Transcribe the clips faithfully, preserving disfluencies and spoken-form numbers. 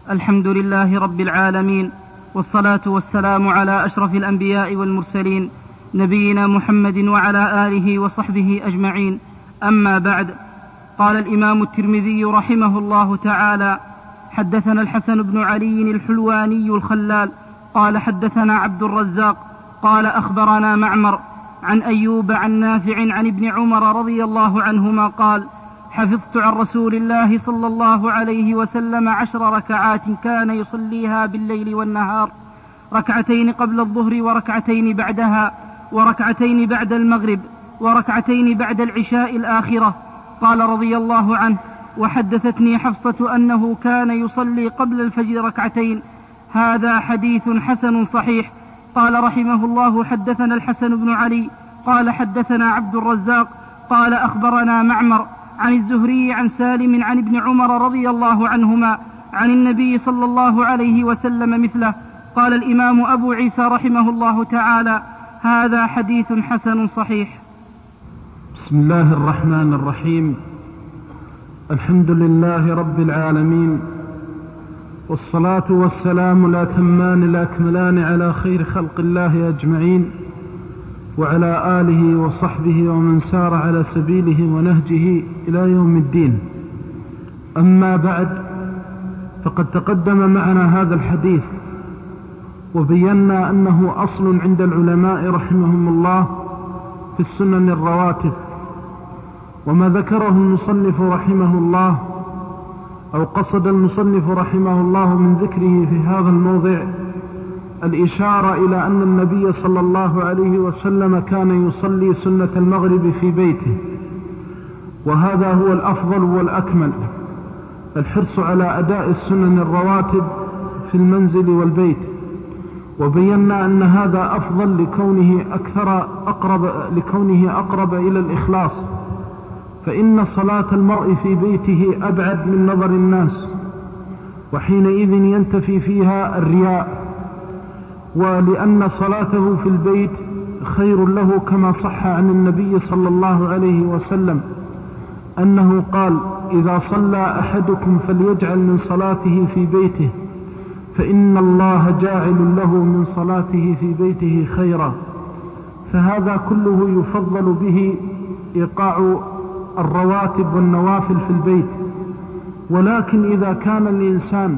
الحمد لله رب العالمين، والصلاة والسلام على أشرف الأنبياء والمرسلين نبينا محمد وعلى آله وصحبه أجمعين. أما بعد، قال الإمام الترمذي رحمه الله تعالى: حدثنا الحسن بن علي الحلواني الخلال قال حدثنا عبد الرزاق قال أخبرنا معمر عن أيوب عن نافع عن ابن عمر رضي الله عنهما قال: حفظت عن رسول الله صلى الله عليه وسلم عشر ركعات كان يصليها بالليل والنهار، ركعتين قبل الظهر وركعتين بعدها وركعتين بعد المغرب وركعتين بعد العشاء الآخرة. قال رضي الله عنه: وحدثتني حفصة أنه كان يصلي قبل الفجر ركعتين. هذا حديث حسن صحيح. قال رحمه الله: حدثنا الحسن بن علي قال حدثنا عبد الرزاق قال أخبرنا معمر عن الزهري عن سالم عن ابن عمر رضي الله عنهما عن النبي صلى الله عليه وسلم مثله. قال الإمام أبو عيسى رحمه الله تعالى: هذا حديث حسن صحيح. بسم الله الرحمن الرحيم. الحمد لله رب العالمين، والصلاة والسلام الأتمان الأكملان على خير خلق الله أجمعين، وعلى آله وصحبه ومن سار على سبيله ونهجه إلى يوم الدين. أما بعد، فقد تقدم معنا هذا الحديث وبينا أنه أصل عند العلماء رحمهم الله في السنن الرواتب. وما ذكره المصنف رحمه الله أو قصد المصنف رحمه الله من ذكره في هذا الموضع الإشارة إلى أن النبي صلى الله عليه وسلم كان يصلي سنة المغرب في بيته، وهذا هو الأفضل والأكمل، الحرص على أداء السنن الرواتب في المنزل والبيت. وبينا أن هذا أفضل لكونه أكثر أقرب لكونه أقرب إلى الإخلاص، فإن صلاة المرء في بيته أبعد من نظر الناس، وحينئذ ينتفي فيها الرياء. ولأن صلاته في البيت خير له، كما صح عن النبي صلى الله عليه وسلم أنه قال: إذا صلى أحدكم فليجعل من صلاته في بيته، فإن الله جاعل له من صلاته في بيته خيرا. فهذا كله يفضل به إيقاع الرواتب والنوافل في البيت. ولكن إذا كان الإنسان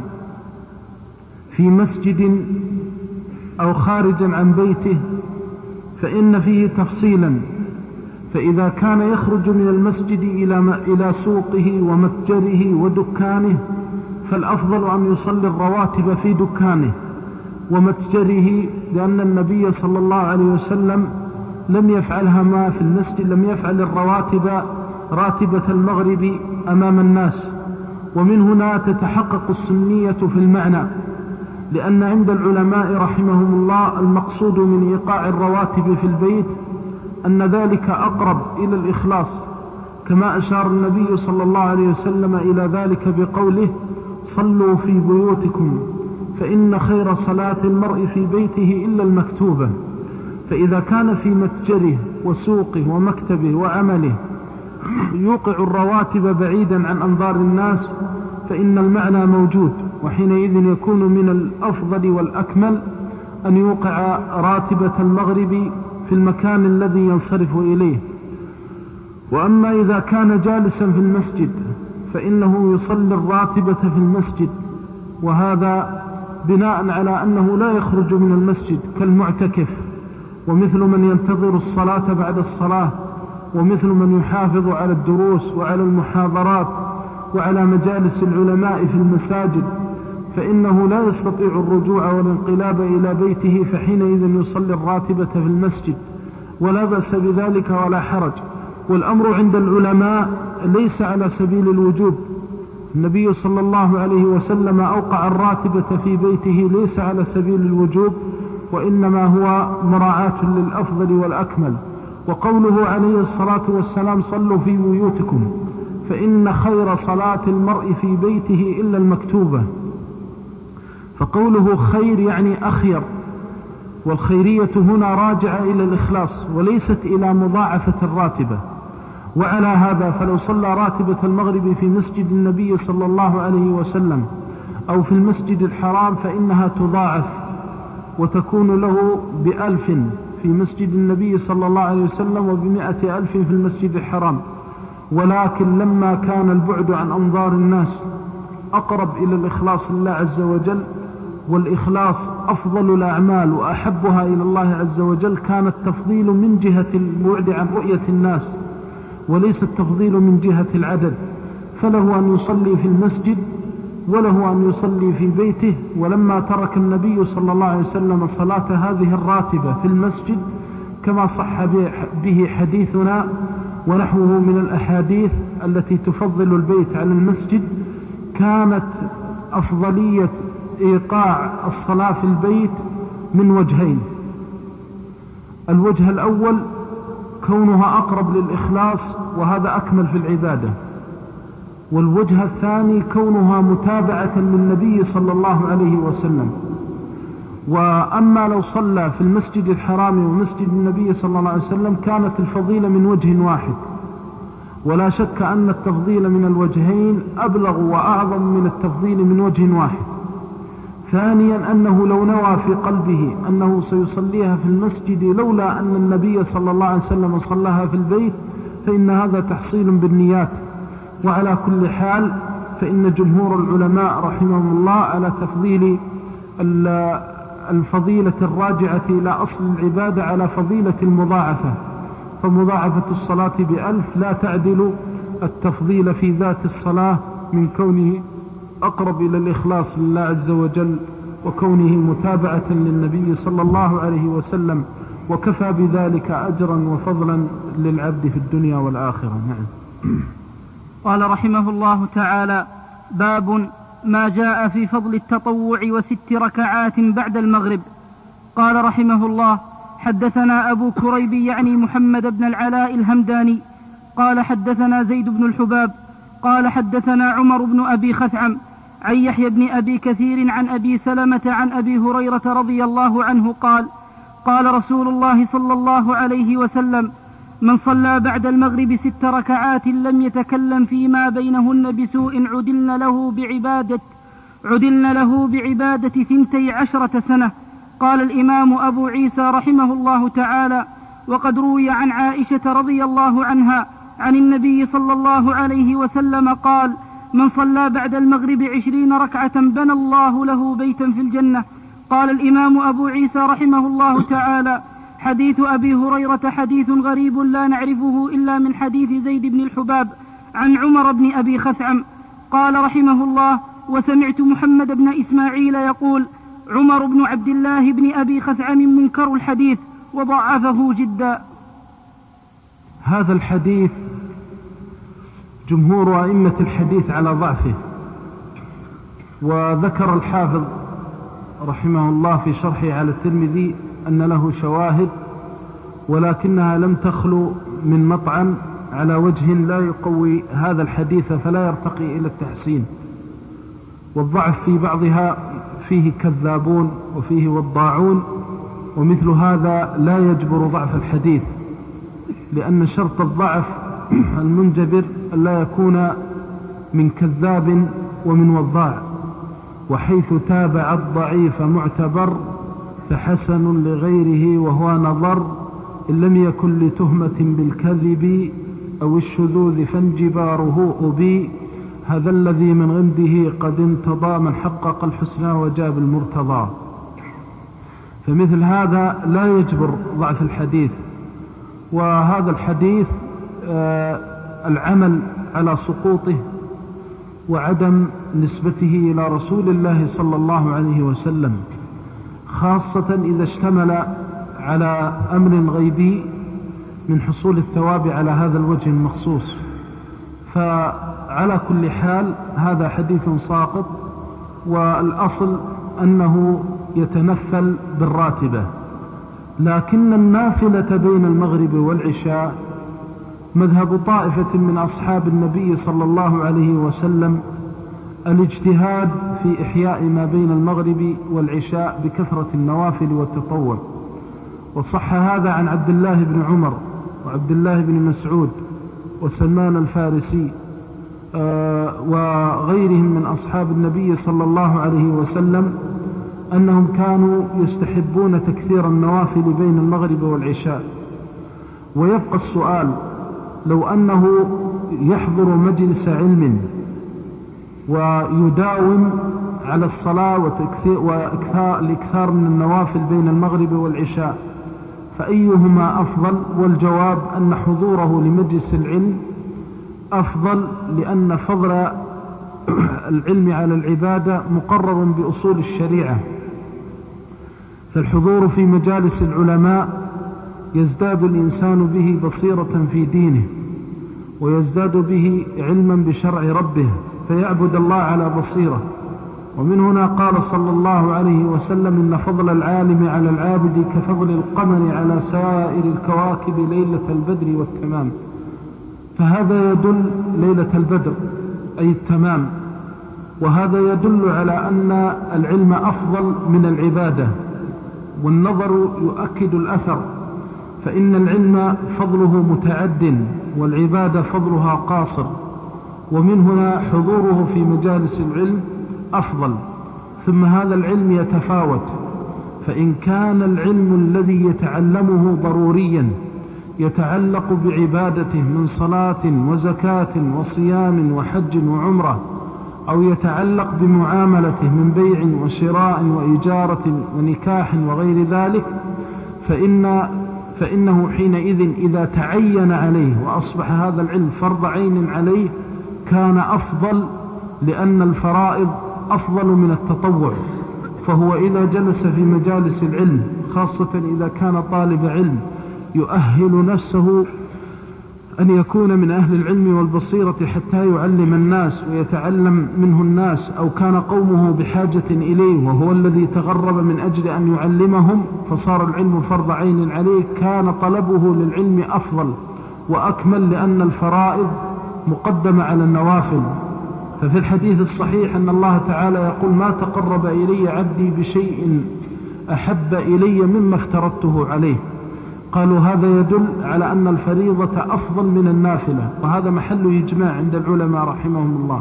في مسجد أو خارجا عن بيته فإن فيه تفصيلا. فإذا كان يخرج من المسجد إلى سوقه ومتجره ودكانه فالأفضل أن يصلي الرواتب في دكانه ومتجره، لأن النبي صلى الله عليه وسلم لم يفعلها ما في المسجد، لم يفعل الرواتب راتبة المغرب أمام الناس. ومن هنا تتحقق السنية في المعنى، لأن عند العلماء رحمهم الله المقصود من إيقاع الرواتب في البيت أن ذلك أقرب إلى الإخلاص، كما أشار النبي صلى الله عليه وسلم إلى ذلك بقوله: صلوا في بيوتكم فإن خير صلاة المرء في بيته إلا المكتوبة. فإذا كان في متجره وسوقه ومكتبه وعمله يوقع الرواتب بعيدا عن أنظار الناس فإن المعنى موجود، وحينئذ يكون من الأفضل والأكمل أن يوقع راتبة المغرب في المكان الذي ينصرف إليه. وأما إذا كان جالسا في المسجد فإنه يصلي الراتبة في المسجد، وهذا بناء على أنه لا يخرج من المسجد كالمعتكف، ومثل من ينتظر الصلاة بعد الصلاة، ومثل من يحافظ على الدروس وعلى المحاضرات وعلى مجالس العلماء في المساجد، فإنه لا يستطيع الرجوع والانقلاب إلى بيته، فحينئذ يصلي الراتبة في المسجد، ولا بأس بذلك ولا حرج. والأمر عند العلماء ليس على سبيل الوجوب. النبي صلى الله عليه وسلم أوقع الراتبة في بيته ليس على سبيل الوجوب، وإنما هو مراعاة للأفضل والأكمل. وقوله عليه الصلاة والسلام: صلوا في بيوتكم فإن خير صلاة المرء في بيته إلا المكتوبة، فقوله خير يعني أخير، والخيرية هنا راجعة إلى الإخلاص وليست إلى مضاعفة الراتبة. وعلى هذا فلو صلى راتبة المغرب في مسجد النبي صلى الله عليه وسلم أو في المسجد الحرام فإنها تضاعف وتكون له بألف في مسجد النبي صلى الله عليه وسلم وبمائة ألف في المسجد الحرام. ولكن لما كان البعد عن أنظار الناس أقرب إلى الإخلاص لله عز وجل، والإخلاص أفضل الأعمال وأحبها إلى الله عز وجل، كان التفضيل من جهة البعد عن رؤية الناس وليس التفضيل من جهة العدد، فله أن يصلي في المسجد وله أن يصلي في بيته. ولما ترك النبي صلى الله عليه وسلم صلاة هذه الراتبة في المسجد كما صح به حديثنا ونحوه من الأحاديث التي تفضل البيت على المسجد، كانت أفضلية إيقاع الصلاة في البيت من وجهين: الوجه الأول كونها أقرب للإخلاص وهذا أكمل في العبادة، والوجه الثاني كونها متابعة للنبي صلى الله عليه وسلم. وأما لو صلى في المسجد الحرام ومسجد النبي صلى الله عليه وسلم كانت الفضيلة من وجه واحد، ولا شك أن التفضيل من الوجهين أبلغ وأعظم من التفضيل من وجه واحد. ثانيا أنه لو نوى في قلبه أنه سيصليها في المسجد لولا أن النبي صلى الله عليه وسلم صلىها في البيت فإن هذا تحصيل بالنيات. وعلى كل حال فإن جمهور العلماء رحمهم الله على تفضيل الفضيلة الراجعة إلى أصل العبادة على فضيلة المضاعفة، فمضاعفة الصلاة بألف لا تعدل التفضيل في ذات الصلاة من كونه أقرب إلى الإخلاص لله عز وجل وكونه متابعة للنبي صلى الله عليه وسلم، وكفى بذلك أجرا وفضلا للعبد في الدنيا والآخرة. نعم. قال رحمه الله تعالى: باب ما جاء في فضل التطوع وست ركعات بعد المغرب. قال رحمه الله: حدثنا أبو كريب يعني محمد بن العلاء الهمداني قال حدثنا زيد بن الحباب قال حدثنا عمر بن أبي خثعم عن يحيى بن أبي كثير عن أبي سلمة عن أبي هريرة رضي الله عنه قال: قال رسول الله صلى الله عليه وسلم: من صلى بعد المغرب ست ركعات لم يتكلم فيما بينهن بسوء عدلن له بعبادة عدلن له بعبادة ثنتي عشرة سنة. قال الإمام أبو عيسى رحمه الله تعالى: وقد روي عن عائشة رضي الله عنها عن النبي صلى الله عليه وسلم قال: من صلى بعد المغرب عشرين ركعة بنى الله له بيتا في الجنة. قال الإمام أبو عيسى رحمه الله تعالى: حديث أبي هريرة حديث غريب لا نعرفه إلا من حديث زيد بن الحباب عن عمر بن أبي خثعم. قال رحمه الله: وسمعت محمد بن إسماعيل يقول: عمر بن عبد الله بن أبي خثعم منكر الحديث وضعفه جدا. هذا الحديث جمهور أئمة الحديث على ضعفه، وذكر الحافظ رحمه الله في شرحه على الترمذي أن له شواهد ولكنها لم تخلو من مطعن على وجه لا يقوي هذا الحديث فلا يرتقي إلى التحسين. والضعف في بعضها فيه كذابون وفيه وضاعون، ومثل هذا لا يجبر ضعف الحديث، لأن شرط الضعف المنجبر ألا يكون من كذاب ومن وضاع، وحيث تابع الضعيف معتبر فحسن لغيره وهو نظر إن لم يكن لتهمة بالكذب أو الشذوذ فانجباره أبي. هذا الذي من عنده قد انتضى من حقق الحسنى وجاب المرتضى. فمثل هذا لا يجبر ضعف الحديث. وهذا الحديث آه العمل على سقوطه وعدم نسبته إلى رسول الله صلى الله عليه وسلم، خاصة إذا اشتمل على أمر غيبي من حصول الثواب على هذا الوجه المخصوص. فعلى كل حال هذا حديث ساقط، والأصل أنه يتنفل بالراتبة. لكن النافلة بين المغرب والعشاء مذهب طائفة من أصحاب النبي صلى الله عليه وسلم الاجتهاد في إحياء ما بين المغرب والعشاء بكثرة النوافل والتطوع. وصح هذا عن عبد الله بن عمر وعبد الله بن مسعود وسلمان الفارسي وغيرهم من أصحاب النبي صلى الله عليه وسلم أنهم كانوا يستحبون تكثير النوافل بين المغرب والعشاء. ويبقى السؤال: لو أنه يحضر مجلس علم ويداوم على الصلاة والإكثار من النوافل بين المغرب والعشاء، فأيهما أفضل؟ والجواب أن حضوره لمجلس العلم أفضل، لأن فضل العلم على العبادة مقرر بأصول الشريعة. فالحضور في مجالس العلماء يزداد الإنسان به بصيرة في دينه، ويزداد به علما بشرع ربه، فيعبد الله على بصيرة. ومن هنا قال صلى الله عليه وسلم: إن فضل العالم على العابد كفضل القمر على سائر الكواكب ليلة البدر والتمام. فهذا يدل ليلة البدر أي التمام، وهذا يدل على أن العلم أفضل من العبادة، والنظر يؤكد الأثر، فإن العلم فضله متعد والعبادة فضلها قاصر. ومن هنا حضوره في مجالس العلم أفضل. ثم هذا العلم يتفاوت، فإن كان العلم الذي يتعلمه ضروريا يتعلق بعبادته من صلاة وزكاة وصيام وحج وعمرة، أو يتعلق بمعاملته من بيع وشراء وإجارة ونكاح وغير ذلك، فإن فإنه حينئذ إذا تعين عليه وأصبح هذا العلم فرض عين عليه كان أفضل، لأن الفرائض أفضل من التطوع. فهو إذا جلس في مجالس العلم، خاصة إذا كان طالب علم يؤهل نفسه أن يكون من أهل العلم والبصيرة حتى يعلم الناس ويتعلم منه الناس، أو كان قومه بحاجة إليه وهو الذي تغرب من أجل أن يعلمهم فصار العلم فرض عين عليه، كان طلبه للعلم أفضل وأكمل، لأن الفرائض مقدمة على النوافل. ففي الحديث الصحيح أن الله تعالى يقول: ما تقرب إلي عبدي بشيء أحب إلي مما افترضته عليه. قالوا هذا يدل على أن الفريضة أفضل من النافلة، وهذا محل إجماع عند العلماء رحمهم الله.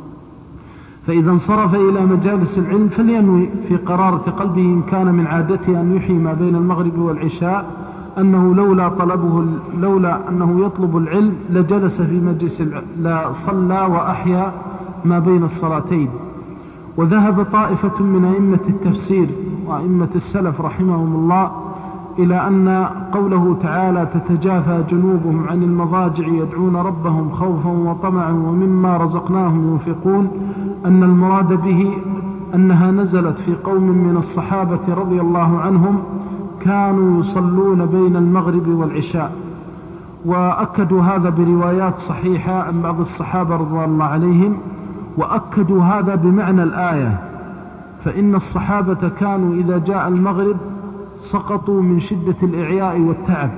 فإذا انصرف إلى مجالس العلم فلينوي في قرارة قلبه إن كان من عادته أن يحيي ما بين المغرب والعشاء أنه لولا طلبه لولا أنه يطلب العلم لجلس في مجلس لا صلى وأحيا ما بين الصلاتين. وذهب طائفة من أئمة التفسير وأئمة السلف رحمهم الله إلى أن قوله تعالى: تتجافى جنوبهم عن المضاجع يدعون ربهم خوفا وطمعا ومما رزقناهم ينفقون، أن المراد به أنها نزلت في قوم من الصحابة رضي الله عنهم كانوا يصلون بين المغرب والعشاء. وأكدوا هذا بروايات صحيحة عن بعض الصحابة رضي الله عليهم، وأكدوا هذا بمعنى الآية. فإن الصحابة كانوا إذا جاء المغرب سقطوا من شدة الإعياء والتعب،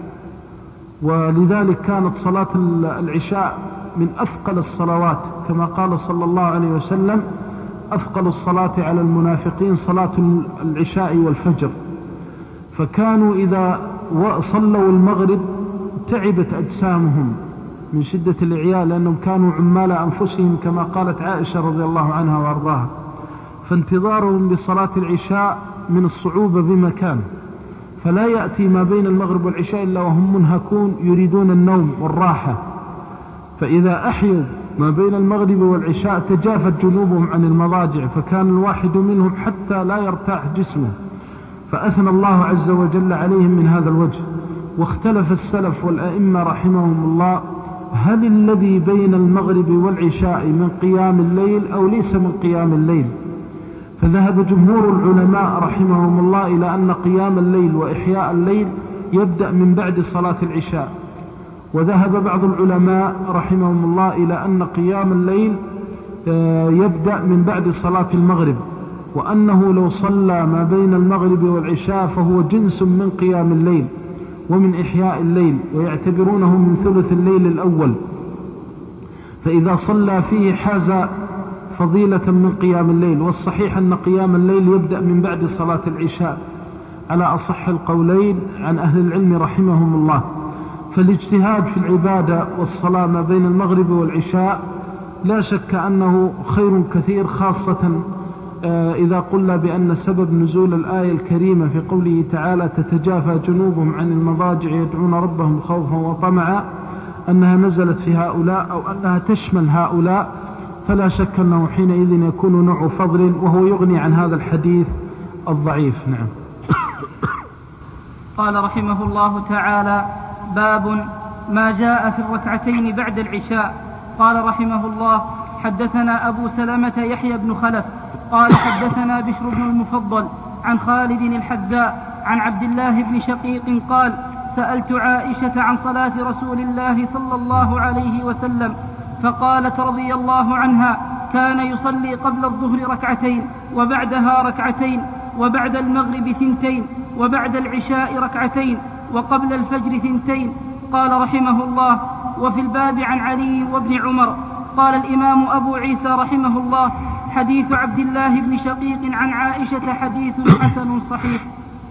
ولذلك كانت صلاة العشاء من أثقل الصلوات، كما قال صلى الله عليه وسلم: أثقل الصلاة على المنافقين صلاة العشاء والفجر. فكانوا إذا صلوا المغرب تعبت أجسامهم من شدة الإعياء، لأنهم كانوا عمال أنفسهم كما قالت عائشة رضي الله عنها وارضاها. فانتظارهم لصلاة العشاء من الصعوبة بمكان، فلا يأتي ما بين المغرب والعشاء إلا وهم منهكون يريدون النوم والراحة. فإذا أحيوا ما بين المغرب والعشاء تجافت جنوبهم عن المضاجع، فكان الواحد منهم حتى لا يرتاح جسمه، فأثنى الله عز وجل عليهم من هذا الوجه. واختلف السلف والأئمة رحمهم الله: هل الذي بين المغرب والعشاء من قيام الليل أو ليس من قيام الليل؟ فذهب جمهور العلماء رحمهم الله إلى أن قيام الليل وإحياء الليل يبدأ من بعد صلاة العشاء. وذهب بعض العلماء رحمهم الله إلى أن قيام الليل يبدأ من بعد صلاة المغرب، وأنه لو صلى ما بين المغرب والعشاء فهو جنس من قيام الليل ومن إحياء الليل، ويعتبرونه من ثلث الليل الأول. فإذا صلى فيه حاز فضيلة من قيام الليل. والصحيح أن قيام الليل يبدأ من بعد صلاة العشاء على أصح القولين عن أهل العلم رحمهم الله. فالاجتهاد في العبادة والصلاة ما بين المغرب والعشاء لا شك أنه خير كثير، خاصة إذا قلنا بأن سبب نزول الآية الكريمة في قوله تعالى تتجافى جنوبهم عن المضاجع يدعون ربهم خوفا وطمعا أنها نزلت في هؤلاء أو أنها تشمل هؤلاء، فلا شك أنه حينئذ يكون نوع فضل، وهو يغني عن هذا الحديث الضعيف. نعم. قال رحمه الله تعالى: باب ما جاء في الركعتين بعد العشاء. قال رحمه الله: حدثنا أبو سلمة يحيى بن خلف قال حدثنا بشر بن المفضل عن خالد الحذاء عن عبد الله بن شقيق قال: سألت عائشة عن صلاة رسول الله صلى الله عليه وسلم فقالت رضي الله عنها: كان يصلي قبل الظهر ركعتين وبعدها ركعتين وبعد المغرب ثنتين وبعد العشاء ركعتين وقبل الفجر ثنتين. قال رحمه الله: وفي الباب عن علي وابن عمر. قال الإمام أبو عيسى رحمه الله: حديث عبد الله بن شقيق عن عائشة حديث حسن صحيح.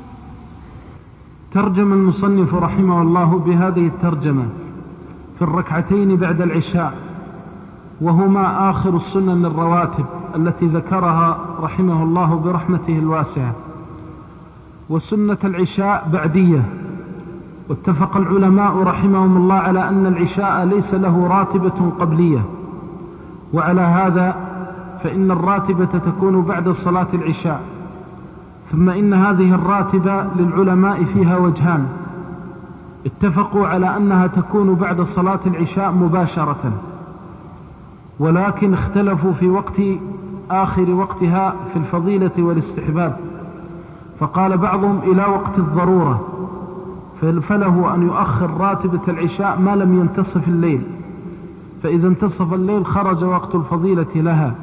ترجم المصنف رحمه الله بهذه الترجمة في الركعتين بعد العشاء، وهما آخر السنن الرواتب التي ذكرها رحمه الله برحمته الواسعة. وسنة العشاء بعدية، واتفق العلماء رحمهم الله على أن العشاء ليس له راتبة قبلية، وعلى هذا فإن الراتبة تكون بعد صلاة العشاء. ثم إن هذه الراتبة للعلماء فيها وجهان: اتفقوا على أنها تكون بعد صلاة العشاء مباشرة، ولكن اختلفوا في وقت آخر وقتها في الفضيلة والاستحباب، فقال بعضهم إلى وقت الضرورة، فله أن يؤخر راتبة العشاء ما لم ينتصف الليل، فإذا انتصف الليل خرج وقت الفضيلة لها.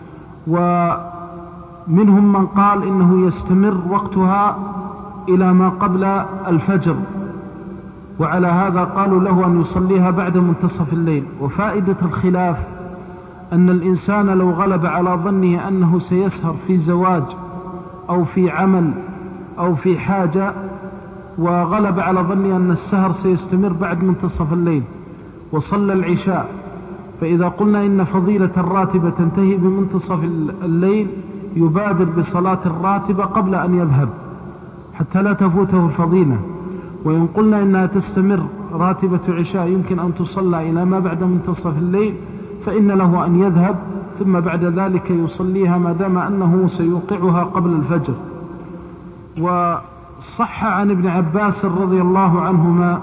ومنهم من قال إنه يستمر وقتها إلى ما قبل الفجر، وعلى هذا قالوا له أن يصليها بعد منتصف الليل. وفائدة الخلاف أن الإنسان لو غلب على ظنه أنه سيسهر في زواج أو في عمل أو في حاجة، وغلب على ظنه أن السهر سيستمر بعد منتصف الليل وصلى العشاء، فإذا قلنا إن فضيلة الراتبة تنتهي بمنتصف الليل يبادر بصلاة الراتبة قبل أن يذهب حتى لا تفوته الفضيلة. وإن قلنا إنها تستمر راتبة عشاء يمكن أن تصلى إلى ما بعد منتصف الليل، فإن له أن يذهب ثم بعد ذلك يصليها ما دام أنه سيوقعها قبل الفجر. وصح عن ابن عباس رضي الله عنهما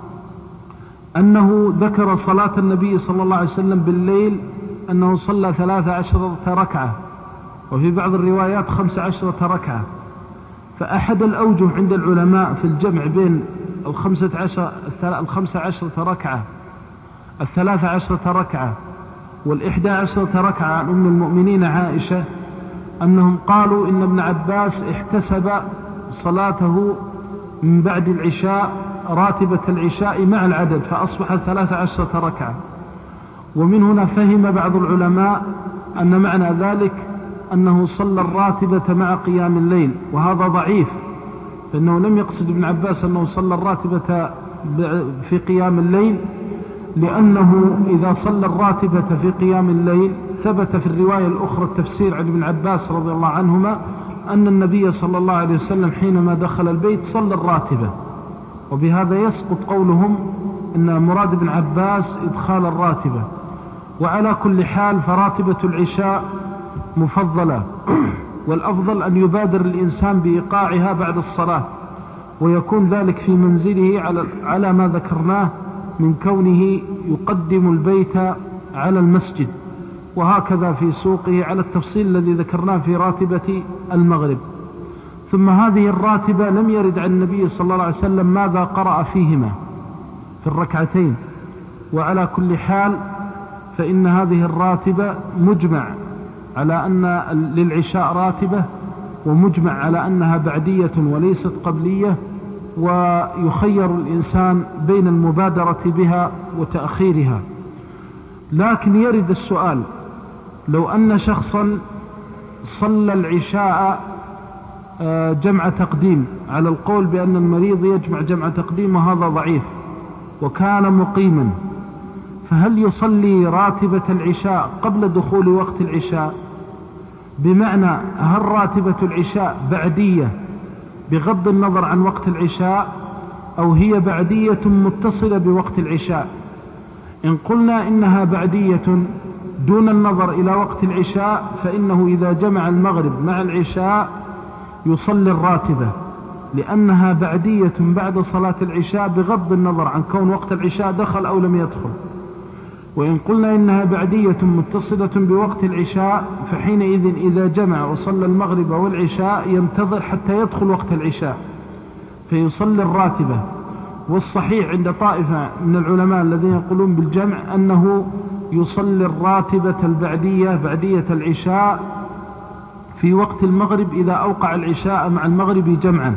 أنه ذكر صلاة النبي صلى الله عليه وسلم بالليل أنه صلى ثلاث عشرة ركعة، وفي بعض الروايات خمس عشرة ركعة. فأحد الأوجه عند العلماء في الجمع بين الخمسة عشر الخمسة عشرة ركعة الثلاث عشرة ركعة والإحدى عشرة ركعة عن أم المؤمنين عائشة أنهم قالوا إن ابن عباس احتسب صلاته من بعد العشاء راتبة العشاء مع العدد فأصبح ثلاث عشرة ركعة. ومن هنا فهم بعض العلماء أن معنى ذلك أنه صلى الراتبة مع قيام الليل، وهذا ضعيف، فإنه لم يقصد ابن عباس أنه صلى الراتبة في قيام الليل، لأنه إذا صلى الراتبة في قيام الليل ثبت في الرواية الأخرى التفسير عن ابن عباس رضي الله عنهما أن النبي صلى الله عليه وسلم حينما دخل البيت صلى الراتبة، وبهذا يسقط قولهم أن مراد ابن عباس إدخال الراتبة. وعلى كل حال فراتبة العشاء مفضلة، والأفضل أن يبادر الإنسان بإيقاعها بعد الصلاة، ويكون ذلك في منزله على على ما ذكرناه من كونه يقدم البيت على المسجد، وهكذا في سوقه على التفصيل الذي ذكرناه في راتبة المغرب. ثم هذه الراتبة لم يرد عن النبي صلى الله عليه وسلم ماذا قرأ فيهما في الركعتين، وعلى كل حال فإن هذه الراتبة مجمع على أن للعشاء راتبة، ومجمع على أنها بعدية وليست قبلية، ويخير الإنسان بين المبادرة بها وتأخيرها. لكن يرد السؤال: لو أن شخصا صلى العشاء جمع تقديم، على القول بأن المريض يجمع جمع تقديم وهذا ضعيف، وكان مقيما، فهل يصلي راتبة العشاء قبل دخول وقت العشاء؟ بمعنى هل راتبة العشاء بعدية بغض النظر عن وقت العشاء أو هي بعدية متصلة بوقت العشاء؟ إن قلنا إنها بعدية دون النظر إلى وقت العشاء فإنه إذا جمع المغرب مع العشاء يصلي الراتبة، لأنها بعدية بعد صلاة العشاء بغض النظر عن كون وقت العشاء دخل أو لم يدخل. وإن قلنا إنها بعدية متصلة بوقت العشاء فحينئذ إذا جمع وصلى المغرب والعشاء ينتظر حتى يدخل وقت العشاء فيصلي الراتبة. والصحيح عند طائفة من العلماء الذين يقولون بالجمع أنه يصلي الراتبة البعدية بعدية العشاء في وقت المغرب إذا أوقع العشاء مع المغرب جمعا،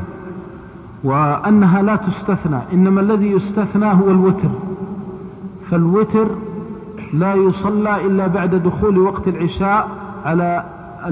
وأنها لا تستثنى، إنما الذي يستثنى هو الوتر، فالوتر لا يصلى إلا بعد دخول وقت العشاء على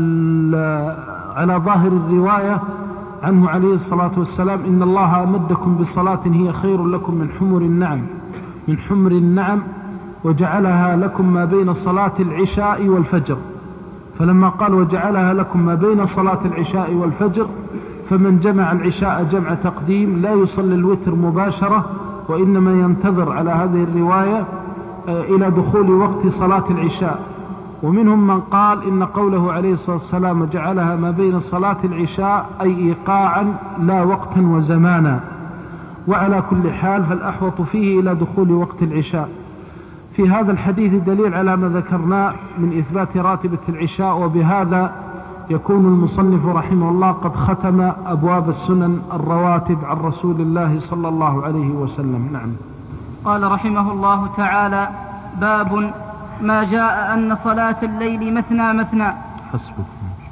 على ظاهر الرواية عنه عليه الصلاة والسلام: إن الله أمدكم بصلاة هي خير لكم من حمر النعم من حمر النعم وجعلها لكم ما بين صلاة العشاء والفجر. فلما قال وجعلها لكم ما بين صلاة العشاء والفجر فمن جمع العشاء جمع تقديم لا يصلي الوتر مباشرة، وإنما ينتظر على هذه الرواية إلى دخول وقت صلاة العشاء. ومنهم من قال إن قوله عليه الصلاة والسلام وجعلها ما بين صلاة العشاء أي إيقاعا لا وقتا وزمانا. وعلى كل حال فالأحوط فيه إلى دخول وقت العشاء. في هذا الحديث دليل على ما ذكرناه من إثبات راتبة العشاء، وبهذا يكون المصنف رحمه الله قد ختم أبواب السنن الرواتب عن رسول الله صلى الله عليه وسلم. نعم. قال رحمه الله تعالى: باب ما جاء أن صلاة الليل مثنى مثنى. حسبك.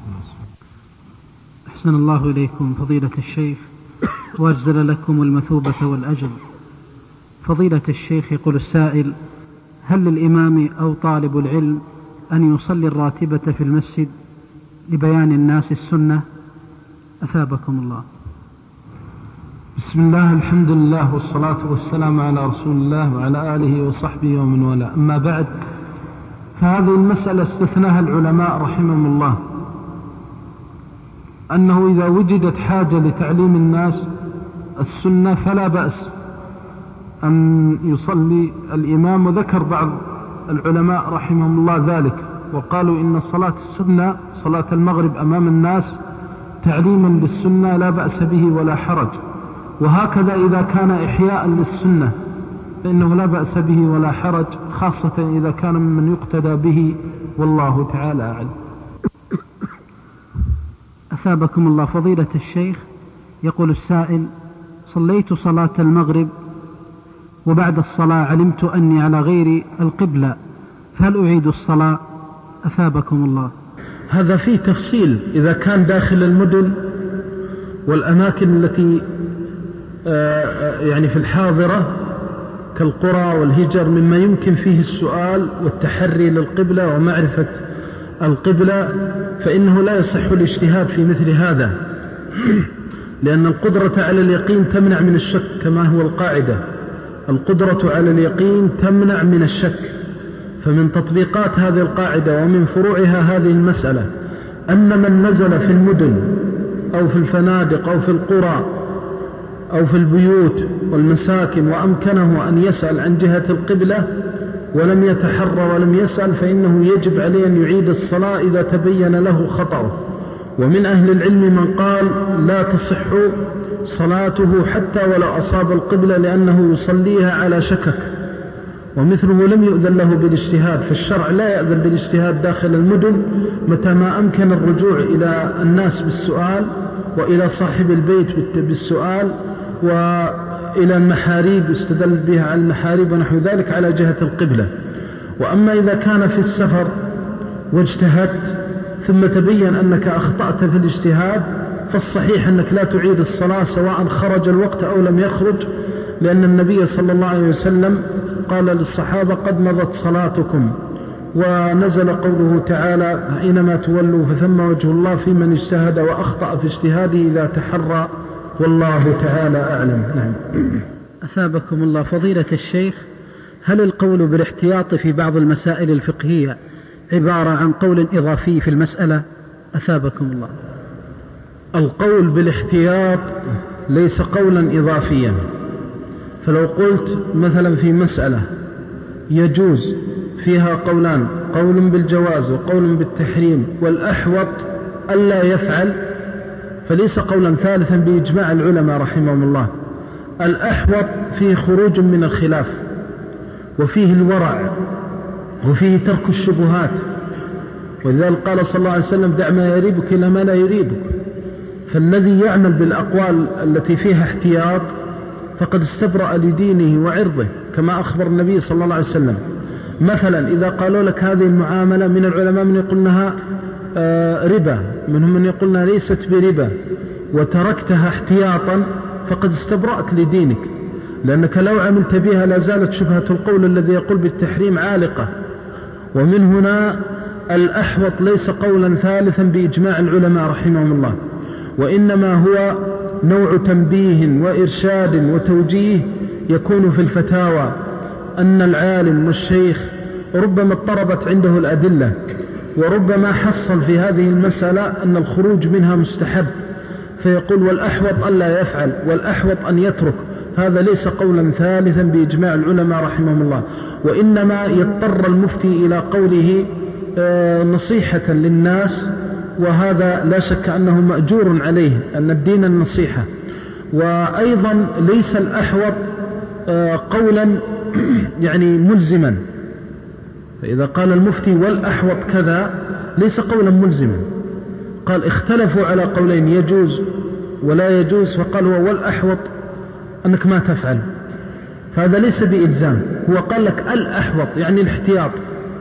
أحسن الله إليكم فضيلة الشيخ وأجزل لكم المثوبة والأجر. فضيلة الشيخ، يقول السائل: هل للإمام أو طالب العلم أن يصلي الراتبة في المسجد لبيان الناس السنة؟ أثابكم الله. بسم الله، الحمد لله والصلاة والسلام على رسول الله وعلى آله وصحبه ومن والاه. أما بعد، فهذه المسألة استثناها العلماء رحمهم الله، أنه إذا وجدت حاجة لتعليم الناس السنة فلا بأس أن يصلي الإمام. وذكر بعض العلماء رحمهم الله ذلك، وقالوا إن صلاة السنة صلاة المغرب أمام الناس تعليما للسنة لا بأس به ولا حرج. وهكذا إذا كان إحياء للسنة فإنه لا بأس به ولا حرج، خاصة إذا كان ممن يقتدى به، والله تعالى أعلم. أثابكم الله فضيلة الشيخ، يقول السائل: صليت صلاة المغرب وبعد الصلاة علمت أني على غير القبلة، فهل أعيد الصلاة؟ أثابكم الله. هذا فيه تفصيل. إذا كان داخل المدن والأماكن التي يعني في الحاضرة كالقرى والهجر مما يمكن فيه السؤال والتحري للقبلة ومعرفة القبلة، فإنه لا يصح الاجتهاد في مثل هذا، لأن القدرة على اليقين تمنع من الشك، كما هو القاعدة: القدرة على اليقين تمنع من الشك. فمن تطبيقات هذه القاعدة ومن فروعها هذه المسألة أن من نزل في المدن أو في الفنادق أو في القرى أو في البيوت والمساكن وأمكنه أن يسأل عن جهة القبلة ولم يتحرى ولم يسأل، فإنه يجب عليه أن يعيد الصلاة إذا تبين له خطأه. ومن أهل العلم من قال لا تصح صلاته حتى ولو أصاب القبلة، لأنه يصليها على شكك، ومثله لم يؤذن له بالاجتهاد. فالشرع لا يأذن بالاجتهاد داخل المدن متى ما أمكن الرجوع إلى الناس بالسؤال، وإلى صاحب البيت بالسؤال، وإلى المحاريب يستدل بها على المحاريب ونحو ذلك على جهة القبلة. وأما إذا كان في السفر واجتهدت ثم تبين أنك أخطأت في الاجتهاد، فالصحيح أنك لا تعيد الصلاة سواء خرج الوقت أو لم يخرج، لأن النبي صلى الله عليه وسلم قال للصحابة: قد مضت صلاتكم. ونزل قوله تعالى: أينما تولوا فثم وجه الله في من اجتهد وأخطأ في اجتهاده إذا تحرى، والله تعالى أعلم. نعم. أثابكم الله فضيلة الشيخ، هل القول بالاحتياط في بعض المسائل الفقهية عبارة عن قول إضافي في المسألة؟ أثابكم الله. القول بالاحتياط ليس قولا إضافيا، فلو قلت مثلا في مسألة يجوز فيها قولان، قول بالجواز وقول بالتحريم، والأحوط ألا يفعل، فليس قولا ثالثا بإجماع العلماء رحمهم الله. الأحوط فيه خروج من الخلاف، وفيه الورع، وفيه ترك الشبهات، ولذلك قال صلى الله عليه وسلم: دع ما يريبك إلى ما لا يريبك. فالذي يعمل بالأقوال التي فيها احتياط فقد استبرأ لدينه وعرضه، كما أخبر النبي صلى الله عليه وسلم. مثلا إذا قالوا لك هذه المعاملة، من العلماء من يقولنها ربا، منهم من يقولنها ليست بربا، وتركتها احتياطا فقد استبرأت لدينك، لأنك لو عملت بها لا زالت شبهة القول الذي يقول بالتحريم عالقة. ومن هنا الأحوط ليس قولا ثالثا بإجماع العلماء رحمهم الله، وإنما هو نوع تنبيه وإرشاد وتوجيه يكون في الفتاوى، أن العالم والشيخ ربما اضطربت عنده الأدلة، وربما حصل في هذه المسألة أن الخروج منها مستحب، فيقول: والأحوط ألا يفعل، والأحوط أن يترك. هذا ليس قولا ثالثا بإجماع العلماء رحمهم الله، وإنما يضطر المفتي إلى قوله نصيحة للناس، وهذا لا شك أنه مأجور عليه، أن الدين النصيحة. وأيضا ليس الأحوط قولا يعني ملزما، فإذا قال المفتي والأحوط كذا ليس قولا ملزما، قال اختلفوا على قولين، يجوز ولا يجوز، فقال هو والأحوط أنك ما تفعل، فهذا ليس بإلزام. هو قال لك الأحوط يعني الاحتياط،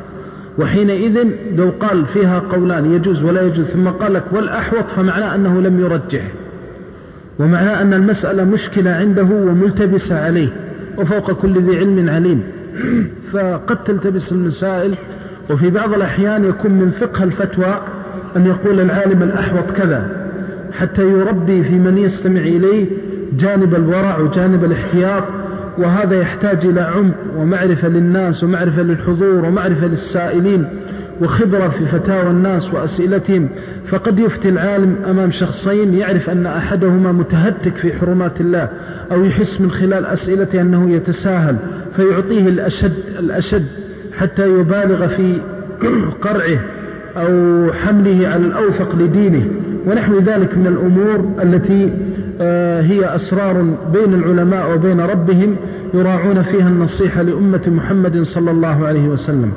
وحينئذ لو قال فيها قولان يجوز ولا يجوز ثم قال لك والأحوط، فمعناه أنه لم يرجح، ومعناه أن المسألة مشكلة عنده وملتبسة عليه، وفوق كل ذي علم عليم. فقد تلتبس المسائل، وفي بعض الأحيان يكون من فقه الفتوى أن يقول العالم الأحوط كذا، حتى يربي في من يستمع إليه جانب الورع وجانب الاحتياط، وهذا يحتاج إلى عمق ومعرفة للناس ومعرفة للحضور ومعرفة للسائلين وخبرة في فتاوى الناس وأسئلتهم. فقد يفتي العالم أمام شخصين يعرف أن أحدهما متهتك في حرمات الله، أو يحس من خلال أسئلته أنه يتساهل، فيعطيه الأشد الأشد حتى يبالغ في قرعه أو حمله على الأوثق لدينه، ونحو ذلك من الأمور التي هي أسرار بين العلماء وبين ربهم يراعون فيها النصيحة لأمة محمد صلى الله عليه وسلم.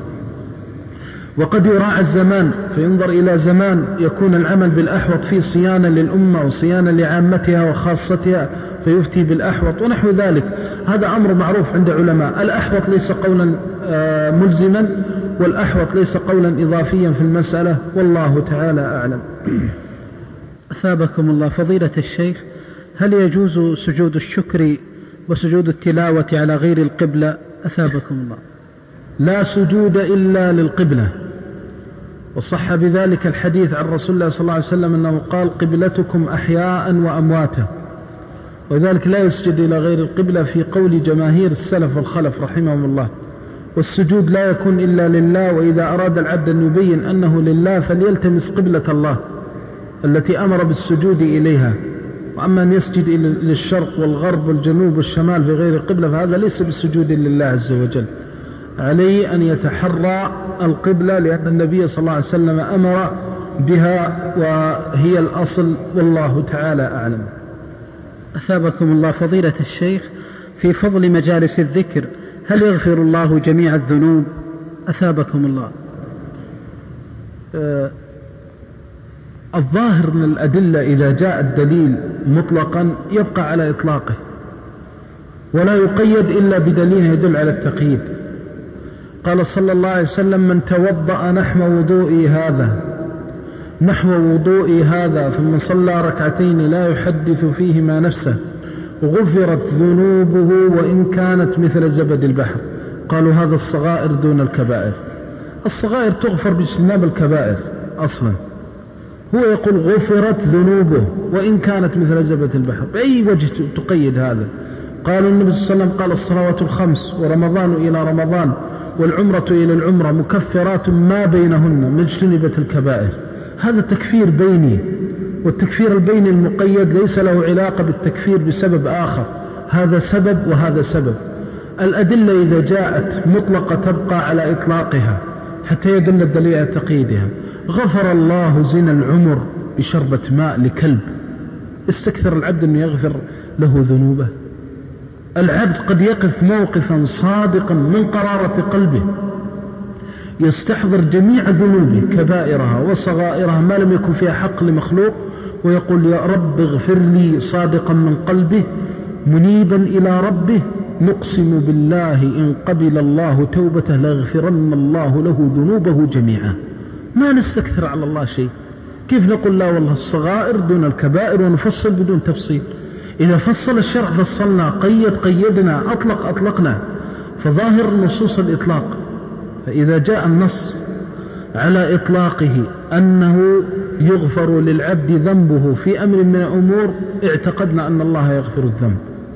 وقد يراعى الزمان، فينظر إلى زمان يكون العمل بالأحوط فيه صيانة للأمة وصيانة لعامتها وخاصتها، فيفتي بالأحوط ونحو ذلك. هذا أمر معروف عند علماء. الأحوط ليس قولا ملزما، والأحوط ليس قولا إضافيا في المسألة، والله تعالى أعلم. أثابكم الله. فضيلة الشيخ، هل يجوز سجود الشكر وسجود التلاوة على غير القبلة؟ أثابكم الله. لا سجود إلا للقبلة، وصح بذلك الحديث عن رسول الله صلى الله عليه وسلم أنه قال: قبلتكم أحياء وأمواتا، وذلك لا يسجد إلى غير القبلة في قول جماهير السلف والخلف رحمهم الله. والسجود لا يكون إلا لله، وإذا أراد العبد أن يبين أنه لله فليلتمس قبلة الله التي أمر بالسجود إليها. وأما أن يسجد إلى الشرق والغرب والجنوب والشمال في غير القبلة فهذا ليس بالسجود لله عز وجل. عليه أن يتحرى القبلة، لأن النبي صلى الله عليه وسلم أمر بها وهي الأصل، والله تعالى أعلم. أثابكم الله. فضيلة الشيخ، في فضل مجالس الذكر، هل يغفر الله جميع الذنوب؟ أثابكم الله. أه الظاهر من الأدلة إذا جاء الدليل مطلقا يبقى على إطلاقه، ولا يقيد إلا بدليل يدل على التقييد. قال صلى الله عليه وسلم: من توضأ نحو وضوئي هذا نحو وضوئي هذا ثم صلى ركعتين لا يحدث فيهما نفسه غفرت ذنوبه وإن كانت مثل زبد البحر. قالوا هذا الصغائر دون الكبائر. الصغائر تغفر باجتناب الكبائر أصلا، هو يقول غفرت ذنوبه وإن كانت مثل زبد البحر. بأي وجه تقيد هذا؟ قال النبي صلى الله عليه وسلم قال الصلوات الخمس ورمضان إلى رمضان والعمرة إلى العمرة مكفرات ما بينهن ما اجتنبت الكبائر. هذا تكفير بيني، والتكفير البيني المقيد ليس له علاقة بالتكفير بسبب آخر، هذا سبب وهذا سبب. الأدلة إذا جاءت مطلقة تبقى على إطلاقها حتى يدل الدليل على تقييدها. غفر الله زنا العمر بشربة ماء لكلب، استكثر العبد أن يغفر له ذنوبه. العبد قد يقف موقفا صادقا من قرارة قلبه يستحضر جميع ذنوبه كبائرها وصغائرها ما لم يكن فيها حق لمخلوق، ويقول يا رب اغفر لي، صادقا من قلبه منيبا إلى ربه، نقسم بالله إن قبل الله توبته ليغفرن الله له ذنوبه جميعا. ما نستكثر على الله شيء. كيف نقول لا والله الصغائر دون الكبائر ونفصل بدون تفصيل؟ إذا فصل الشرع فصلنا، قيد قيدنا، أطلق أطلقنا، فظاهر النصوص الإطلاق. فإذا جاء النص على إطلاقه أنه يغفر للعبد ذنبه في أمر من الأمور، اعتقدنا أن الله يغفر الذنب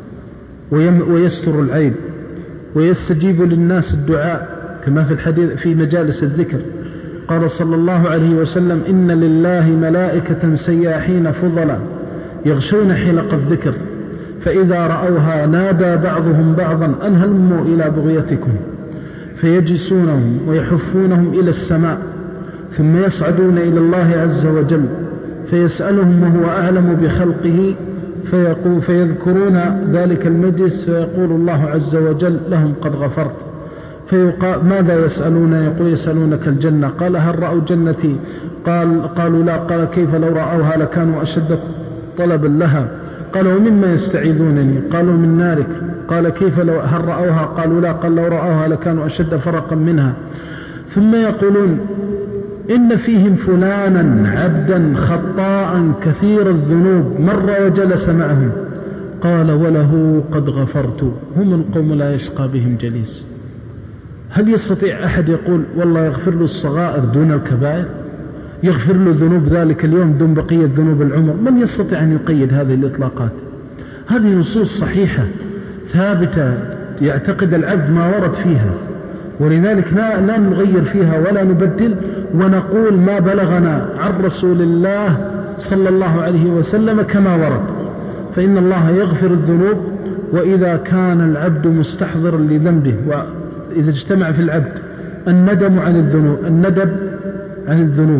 ويستر العيب ويستجيب للناس الدعاء، كما في الحديث في مجالس الذكر قال صلى الله عليه وسلم إن لله ملائكة سياحين فضلا يغشون حلق الذكر فإذا رأوها نادى بعضهم بعضا أن هلموا إلى بغيتكم، فيجلسونهم ويحفونهم إلى السماء ثم يصعدون إلى الله عز وجل فيسألهم وهو أعلم بخلقه فيقول فيذكرون ذلك المجلس فيقول الله عز وجل لهم قد غفرت. فيقال ماذا يسألون؟ يقول يسألونك الجنة. قال هل رأوا جنتي؟ قال قالوا لا. قال كيف لو رأوها لكانوا أشد طلبا لها. قال ومما يستعيذونني؟ قالوا من نارك. قال كيف لو هل رأوها؟ قالوا لا. قال لو رأوها لكانوا أشد فرقا منها. ثم يقولون إن فيهم فلانا عبدا خطاء كثير الذنوب مر وجلس معهم. قال وله قد غفرت. هم القوم لا يشقى بهم جليس. هل يستطيع أحد يقول والله يغفر له الصغائر دون الكبائر، يغفر له ذنوب ذلك اليوم دون بقية ذنوب العمر؟ من يستطيع أن يقيد هذه الإطلاقات؟ هذه نصوص صحيحة ثابتة يعتقد العبد ما ورد فيها، ولذلك لا, لا نغير فيها ولا نبدل، ونقول ما بلغنا عن رسول الله صلى الله عليه وسلم كما ورد. فإن الله يغفر الذنوب، وإذا كان العبد مستحضرا لذنبه، وإذا اجتمع في العبد الندم عن الذنوب الندب عن الذنوب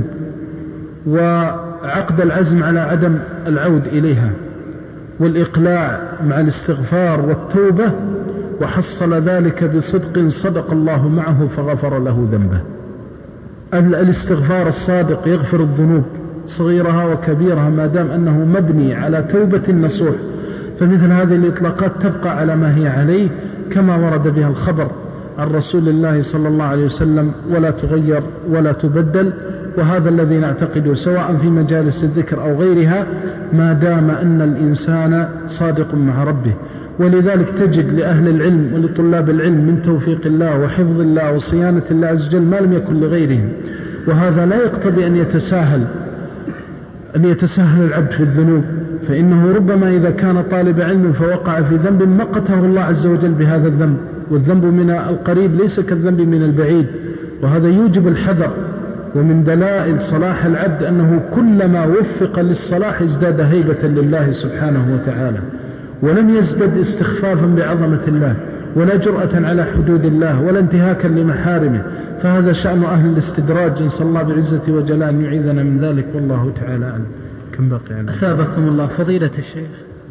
وعقد العزم على عدم العود إليها والإقلاع مع الاستغفار والتوبة، وحصل ذلك بصدق صدق الله معه فغفر له ذنبه. الاستغفار الصادق يغفر الذنوب صغيرها وكبيرها ما دام أنه مبني على توبة نصوح. فمثل هذه الإطلاقات تبقى على ما هي عليه كما ورد بها الخبر عن رسول الله صلى الله عليه وسلم، ولا تغير ولا تبدل. وهذا الذي نعتقده سواء في مجالس الذكر أو غيرها ما دام أن الإنسان صادق مع ربه. ولذلك تجد لأهل العلم ولطلاب العلم من توفيق الله وحفظ الله وصيانة الله عز وجل ما لم يكن لغيرهم. وهذا لا يقتضي أن يتساهل أن يتساهل العبد في الذنوب، فإنه ربما إذا كان طالب علم فوقع في ذنب مقته الله عز وجل بهذا الذنب، والذنب من القريب ليس كالذنب من البعيد، وهذا يوجب الحذر. ومن دلائل صلاح العبد أنه كلما وفق للصلاح ازداد هيبة لله سبحانه وتعالى، ولم يزدد استخفافا بعظمة الله ولا جرأة على حدود الله ولا انتهاكا لمحارمه. فهذا شأن أهل الاستدراج، نسأل الله بعزة وجلال أن يعيذنا من ذلك، والله تعالى أعلم. كم بقي على أثابكم الله فضيلة الشيخ؟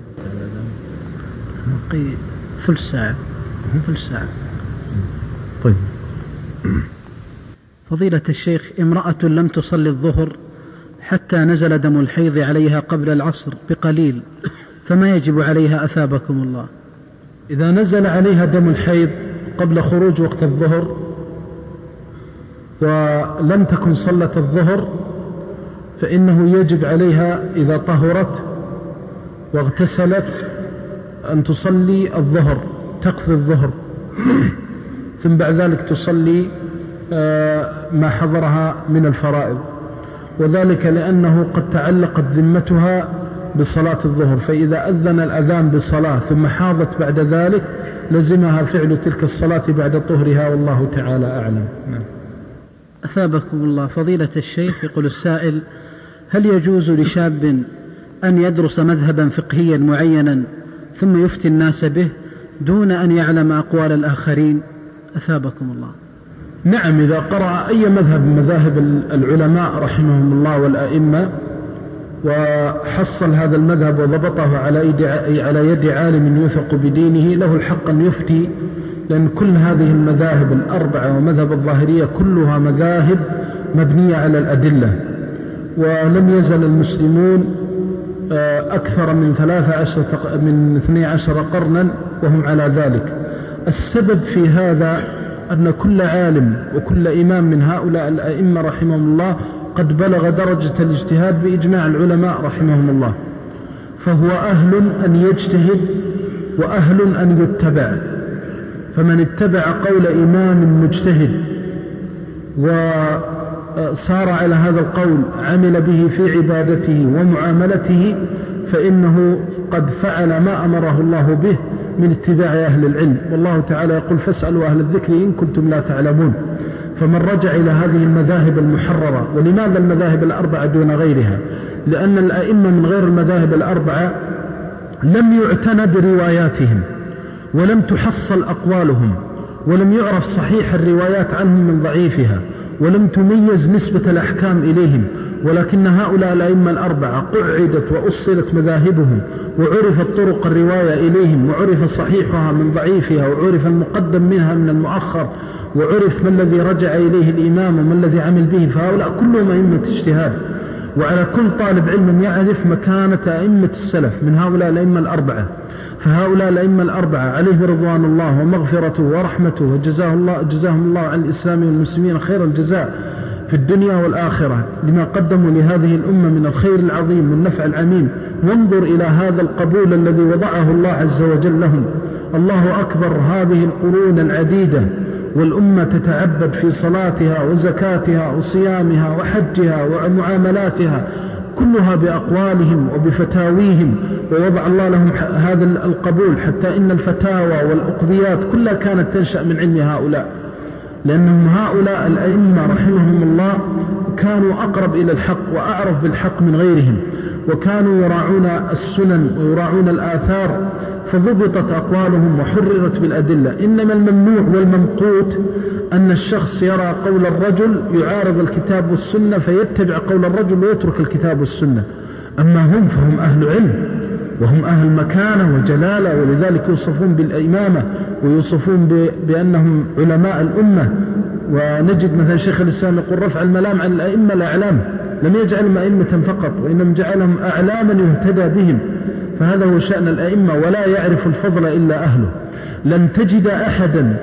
بقي ثلث ساعة. ثلث ساعة. طيب. فضيلة الشيخ، امرأة لم تصلي الظهر حتى نزل دم الحيض عليها قبل العصر بقليل، فما يجب عليها أثابكم الله؟ إذا نزل عليها دم الحيض قبل خروج وقت الظهر ولم تكن صلت الظهر، فإنه يجب عليها إذا طهرت واغتسلت أن تصلي الظهر، تقضي الظهر، ثم بعد ذلك تصلي ما حضرها من الفرائض. وذلك لأنه قد تعلقت ذمتها بصلاة الظهر، فإذا أذن الأذان بصلاة ثم حاضت بعد ذلك لزمها فعل تلك الصلاة بعد طهرها، والله تعالى أعلم. أثابكم الله. فضيلة الشيخ، يقول السائل: هل يجوز لشاب أن يدرس مذهبا فقهيا معينا ثم يفتي الناس به دون أن يعلم أقوال الآخرين؟ أثابكم الله. نعم، إذا قرأ أي مذهب من مذاهب العلماء رحمهم الله والأئمة وحصل هذا المذهب وضبطه على يد عالم يوثق بدينه، له الحق أن يفتي، لأن كل هذه المذاهب الأربعة ومذهب الظاهرية كلها مذاهب مبنية على الأدلة، ولم يزل المسلمون أكثر من ثلاثة عشر من اثني عشر قرنا وهم على ذلك. السبب في هذا أن كل عالم وكل إمام من هؤلاء الأئمة رحمهم الله قد بلغ درجة الاجتهاد بإجماع العلماء رحمهم الله، فهو أهل أن يجتهد وأهل أن يتبع. فمن اتبع قول إمام مجتهد وصار على هذا القول عمل به في عبادته ومعاملته فإنه قد فعل ما أمره الله به من اتباع أهل العلم، والله تعالى يقول: فاسألوا أهل الذكر إن كنتم لا تعلمون. فمن رجع إلى هذه المذاهب المحررة، ولماذا المذاهب الأربعة دون غيرها؟ لأن الأئمة من غير المذاهب الأربعة لم يعتنى برواياتهم ولم تحصل أقوالهم ولم يعرف صحيح الروايات عنهم من ضعيفها ولم تميز نسبة الأحكام إليهم، ولكن هؤلاء الأئمة الأربعة قعدت وأصلت مذاهبهم وعرفت طرق الرواية إليهم وعرف صحيحها من ضعيفها وعرف المقدم منها من المؤخر وعرف ما الذي رجع إليه الإمام وما الذي عمل به. فهؤلاء كلهم أئمة اجتهاد، وعلى كل طالب علم يعرف مكانة أئمة السلف من هؤلاء الأئمة الأربعة. فهؤلاء الأئمة الأربعة عليه رضوان الله ومغفرته ورحمته وجزاه الله جزاهم الله عن الإسلام والمسلمين خير الجزاء في الدنيا والآخرة لما قدموا لهذه الأمة من الخير العظيم والنفع العميم. وانظر إلى هذا القبول الذي وضعه الله عز وجل لهم. الله أكبر، هذه القرون العديدة والأمة تتعبد في صلاتها وزكاتها وصيامها وحجها ومعاملاتها كلها بأقوالهم وبفتاويهم، ووضع الله لهم هذا القبول، حتى إن الفتاوى والأقضيات كلها كانت تنشأ من علم هؤلاء، لأنهم هؤلاء الأئمة رحمهم الله كانوا أقرب إلى الحق وأعرف بالحق من غيرهم، وكانوا يراعون السنن ويراعون الآثار، فضبطت أقوالهم وحررت بالأدلة. إنما الممنوع والممقوت أن الشخص يرى قول الرجل يعارض الكتاب والسنة فيتبع قول الرجل ويترك الكتاب والسنة. أما هم فهم أهل علم وهم أهل مكانة وجلالة، ولذلك يوصفون بالإمامة ويوصفون بأنهم علماء الأمة. ونجد مثلا شيخ الإسلام يقول: رفع الملام عن الأئمة الأعلام، لم يجعلهم أئمة فقط وإنما جعلهم أعلاما يهتدى بهم. فهذا هو شأن الأئمة، ولا يعرف الفضل إلا أهله. لن تجد أحدا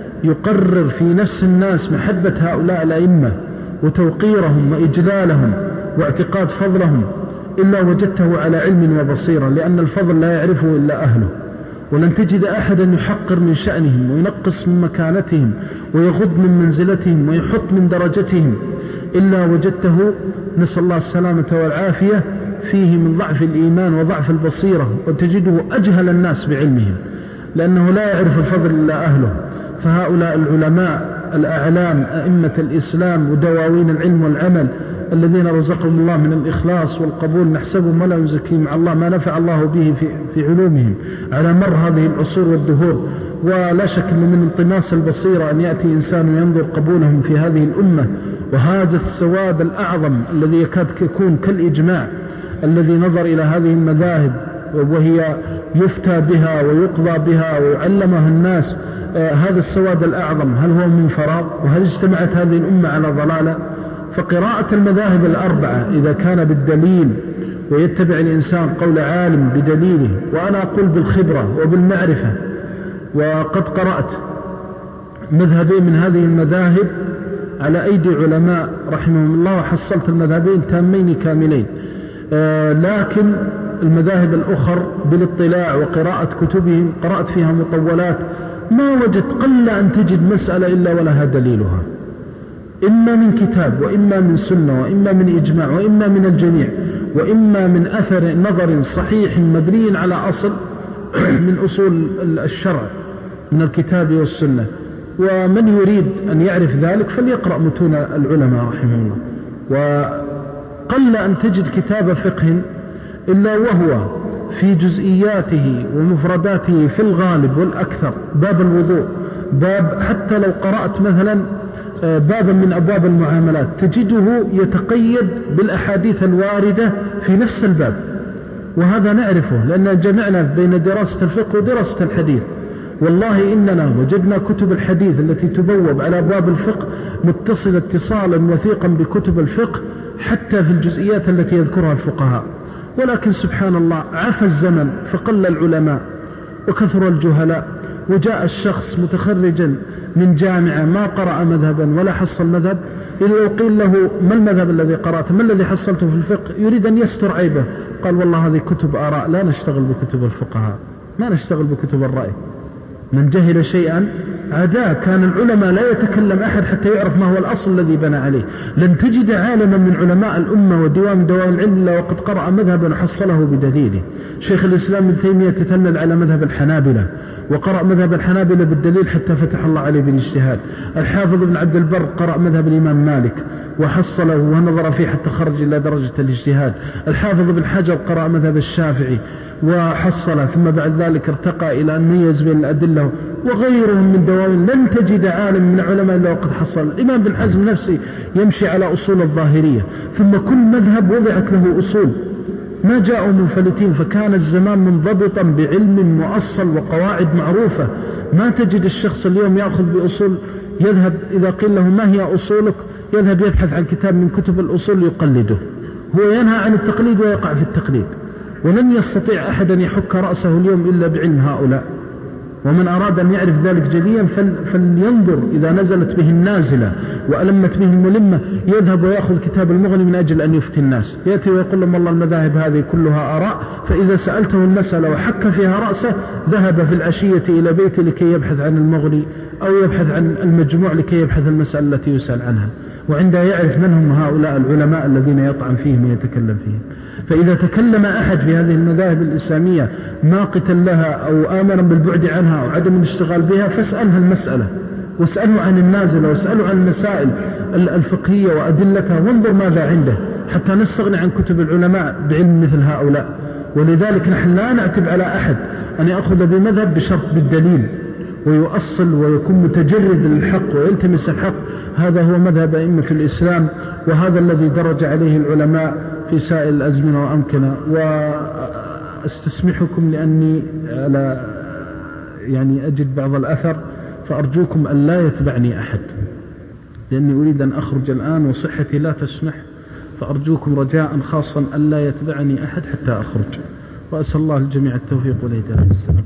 يقرر في نفس الناس محبة هؤلاء الأئمة وتوقيرهم وإجلالهم واعتقاد فضلهم إلا وجدته على علم وبصيرة، لأن الفضل لا يعرفه إلا أهله. ولن تجد أحدا يحقر من شأنهم وينقص من مكانتهم ويغض من منزلتهم ويحط من درجتهم إلا وجدته، نسأل الله السلامة والعافية، فيه من ضعف الإيمان وضعف البصيرة، وتجده أجهل الناس بعلمهم، لأنه لا يعرف الفضل إلا أهله. فهؤلاء العلماء الأعلام أئمة الإسلام ودواوين العلم والعمل الذين رزقهم الله من الإخلاص والقبول، نحسبهم ولا يزكيهم مع الله ما نفع الله به في, في علومهم على مر هذه العصور والدهور. ولا شك أن من انطماس البصيرة أن يأتي إنسان وينظر قبولهم في هذه الأمة، وهذا السواد الأعظم الذي يكاد يكون كالإجماع الذي نظر إلى هذه المذاهب وهي يفتى بها ويقضى بها ويعلمها الناس، آه هذا السواد الأعظم هل هو من فراغ؟ وهل اجتمعت هذه الأمة على ضلالة؟ فقراءة المذاهب الأربعة إذا كان بالدليل ويتبع الإنسان قول عالم بدليله، وأنا أقول بالخبرة وبالمعرفة، وقد قرأت مذهبين من هذه المذاهب على أيدي علماء رحمهم الله وحصلت المذهبين تامين كاملين، آه لكن المذاهب الأخر بالاطلاع وقراءة كتبهم قرأت فيها مطولات ما وجدت، قل أن تجد مسألة إلا ولها دليلها، إما من كتاب وإما من سنة وإما من إجماع وإما من الجميع. وإما من أثر نظر صحيح مبني على أصل من أصول الشرع من الكتاب والسنة. ومن يريد أن يعرف ذلك فليقرأ متون العلماء رحمه الله. وقل أن تجد كتاب فقه إلا وهو في جزئياته ومفرداته في الغالب والأكثر باب الوضوء، باب حتى لو قرأت مثلا بابا من أبواب المعاملات تجده يتقيد بالأحاديث الواردة في نفس الباب، وهذا نعرفه لأن جمعنا بين دراسة الفقه ودراسة الحديث. والله إننا وجدنا كتب الحديث التي تبوب على أبواب الفقه متصلة اتصالا وثيقا بكتب الفقه حتى في الجزئيات التي يذكرها الفقهاء. ولكن سبحان الله عفى الزمن فقل العلماء وكثر الجهلاء، وجاء الشخص متخرجا من جامعة ما قرأ مذهبا ولا حصل مذهب، إذا لو قيل له ما المذهب الذي قرأته، ما الذي حصلته في الفقه، يريد أن يستر عيبه، قال والله هذه كتب آراء، لا نشتغل بكتب الفقهاء، ما نشتغل بكتب الرأي. من جهل شيئا عداه. كان العلماء لا يتكلم أحد حتى يعرف ما هو الأصل الذي بنى عليه. لن تجد عالما من علماء الأمة ودوام دوام العلم إلا وقد قرأ مذهبا وحصله بدليله. شيخ الإسلام ابن تيمية تتلمذ على مذهب الحنابلة وقرأ مذهب الحنابلة بالدليل حتى فتح الله عليه بالاجتهاد. الحافظ ابن عبد البر قرأ مذهب الإمام مالك وحصله ونظر فيه حتى خرج إلى درجة الاجتهاد. الحافظ ابن حجر قرأ مذهب الشافعي وحصله، ثم بعد ذلك ارتقى إلى أن ميز بين الأدلة، وغيرهم من دوام. لن تجد عالم من علماء إلا وقد حصل. الإمام بن حزم نفسه يمشي على أصول الظاهرية، ثم كل مذهب وضعت له أصول، ما جاءوا منفلتين، فكان الزمان منضبطا بعلم مؤصل وقواعد معروفة. ما تجد الشخص اليوم يأخذ بأصول، يذهب إذا قيل له ما هي أصولك يذهب يبحث عن كتاب من كتب الأصول يقلده. هو ينهى عن التقليد ويقع في التقليد، ولن يستطيع أحد أن يحك رأسه اليوم إلا بعلم هؤلاء. ومن أراد أن يعرف ذلك جليا فلينظر إذا نزلت به النازلة وألمت به الملمة يذهب ويأخذ كتاب المغني من أجل أن يفتي الناس. يأتي ويقول لهم والله المذاهب هذه كلها آراء، فإذا سألته المسألة وحك فيها رأسه ذهب في العشية إلى بيته لكي يبحث عن المغني أو يبحث عن المجموع لكي يبحث المسألة التي يسأل عنها، وعندها يعرف من هم هؤلاء العلماء الذين يطعن فيهم ويتكلم فيهم. فإذا تكلم أحد في هذه المذاهب الإسلامية ناقتا لها أو آمرا بالبعد عنها أو عدم الاشتغال بها فاسألها المسألة، واسأله عن النازلة، واسأله عن المسائل الفقهية وأدلتها، وانظر ماذا عنده حتى نستغني عن كتب العلماء بعلم مثل هؤلاء. ولذلك نحن لا نعتب على أحد أن يأخذ بمذهب بشرط بالدليل ويؤصل ويكون متجرد للحق ويلتمس الحق. هذا هو مذهب أئمة الإسلام، وهذا الذي درج عليه العلماء في سائر الأزمنة وأمكنة. واستسمحكم لأني على يعني أجد بعض الأثر، فأرجوكم أن لا يتبعني أحد، لأني أريد أن أخرج الآن وصحتي لا تسمح، فأرجوكم رجاء خاصا أن لا يتبعني أحد حتى أخرج. وأسأل الله الجميع التوفيق والهداية.